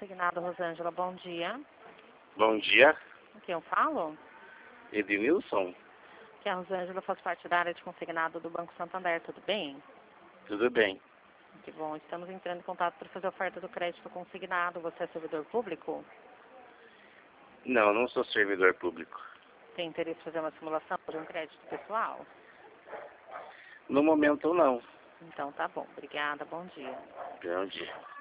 Consignado, Rosângela, bom dia. Bom dia, Com quem eu falo? Ednilson. Que a Rosângela faz parte da área de consignado do Banco Santander, tudo bem? Tudo bem? Que bom, estamos entrando em contato para fazer a oferta do crédito consignado. Você é servidor público? Não, não sou servidor público. Tem interesse em fazer uma simulação de um crédito pessoal? No momento, não. Então tá bom, obrigada, bom dia. Bom dia.